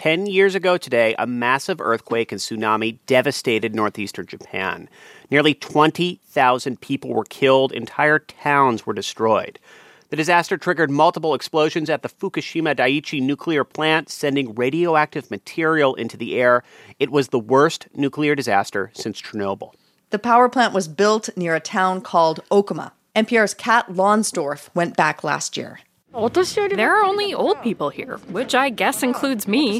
10 years ago today, a massive earthquake and tsunami devastated northeastern Japan. Nearly 20,000 people were killed. Entire towns were destroyed. The disaster triggered multiple explosions at the Fukushima Daiichi nuclear plant, sending radioactive material into the air. It was the worst nuclear disaster since Chernobyl. The power plant was built near a town called Okuma. NPR's Kat Lonsdorf went back last year. There are only old people here, which I guess includes me.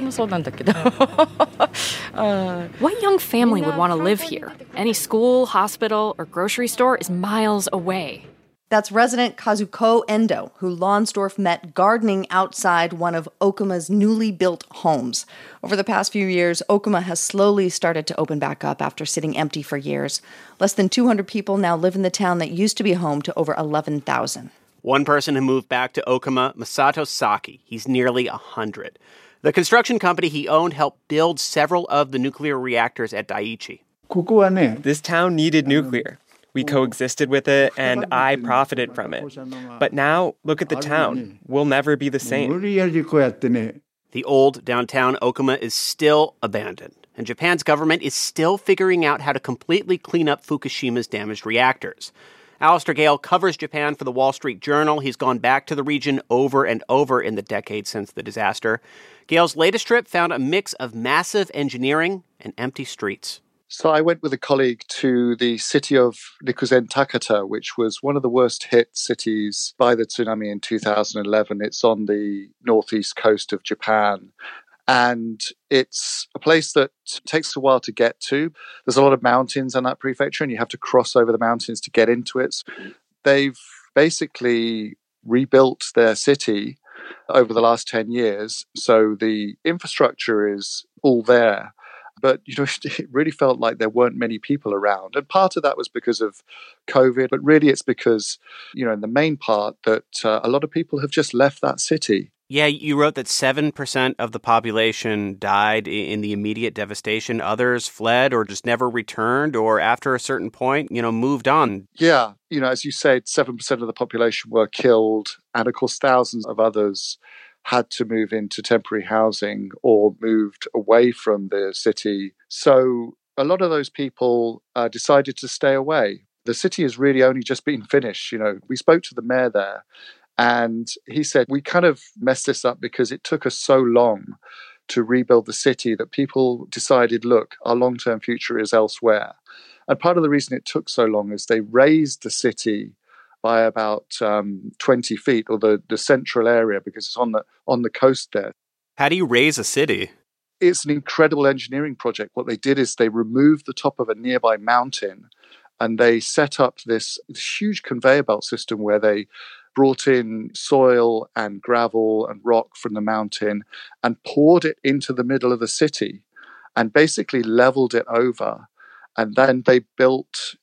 What young family would want to live here? Any school, hospital, or grocery store is miles away. That's resident Kazuko Endo, who Lonsdorf met gardening outside one of Okuma's newly built homes. Over the past few years, Okuma has slowly started to open back up after sitting empty for years. Less than 200 people now live in the town that used to be home to over 11,000. One person who moved back to Okuma, Masato Saki. He's nearly 100. The construction company he owned helped build several of the nuclear reactors at Daiichi. This town needed nuclear. We coexisted with it, and I profited from it. But now, look at the town. We'll never be the same. The old downtown Okuma is still abandoned, and Japan's government is still figuring out how to completely clean up Fukushima's damaged reactors. Alistair Gale covers Japan for the Wall Street Journal. He's gone back to the region over and over in the decades since the disaster. Gale's latest trip found a mix of massive engineering and empty streets. So I went with a colleague to the city of Rikuzen Takata, which was one of the worst hit cities by the tsunami in 2011. It's on the northeast coast of Japan. And it's a place that takes a while to get to. There's a lot of mountains in that prefecture, and you have to cross over the mountains to get into it. They've basically rebuilt their city over the last 10 years. So the infrastructure is all there. But, it really felt like there weren't many people around. And part of that was because of COVID. But really, it's because, in the main part, that a lot of people have just left that city. Yeah, you wrote that 7% of the population died in the immediate devastation. Others fled or just never returned or after a certain point, moved on. Yeah, as you said, 7% of the population were killed. And of course, thousands of others had to move into temporary housing or moved away from the city. So a lot of those people decided to stay away. The city has really only just been finished. We spoke to the mayor there. And he said, we kind of messed this up because it took us so long to rebuild the city that people decided, look, our long-term future is elsewhere. And part of the reason it took so long is they raised the city by about 20 feet, or the central area, because it's on the coast there. How do you raise a city? It's an incredible engineering project. What they did is they removed the top of a nearby mountain and they set up this huge conveyor belt system where they brought in soil and gravel and rock from the mountain and poured it into the middle of the city and basically leveled it over. And then they built,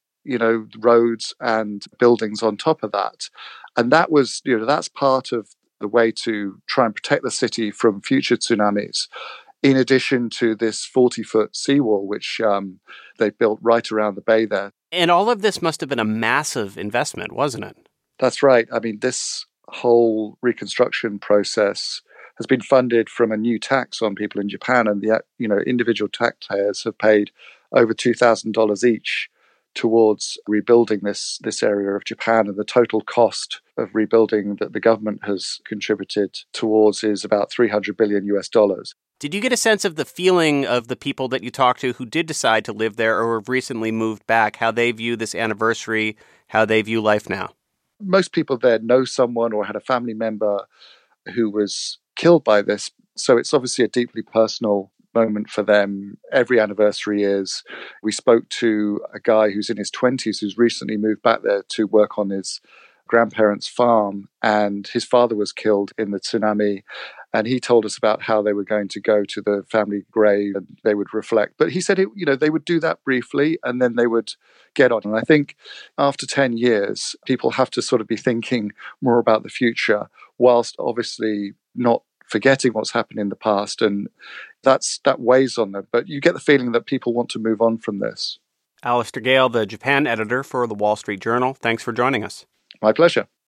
roads and buildings on top of that. And that was, that's part of the way to try and protect the city from future tsunamis, in addition to this 40-foot seawall, which they built right around the bay there. And all of this must have been a massive investment, wasn't it? That's right. I mean, this whole reconstruction process has been funded from a new tax on people in Japan, and the individual taxpayers have paid over $2,000 each towards rebuilding this area of Japan, and the total cost of rebuilding that the government has contributed towards is about $300 billion US. Did you get a sense of the feeling of the people that you talked to who did decide to live there or have recently moved back, how they view this anniversary, how they view life now? Most people there know someone or had a family member who was killed by this. So it's obviously a deeply personal moment for them. Every anniversary is. We spoke to a guy who's in his 20s who's recently moved back there to work on his grandparents' farm, and his father was killed in the tsunami. And he told us about how they were going to go to the family grave and they would reflect. But he said, they would do that briefly and then they would get on. And I think after 10 years, people have to sort of be thinking more about the future, whilst obviously not forgetting what's happened in the past. And that weighs on them. But you get the feeling that people want to move on from this. Alistair Gale, the Japan editor for the Wall Street Journal. Thanks for joining us. My pleasure.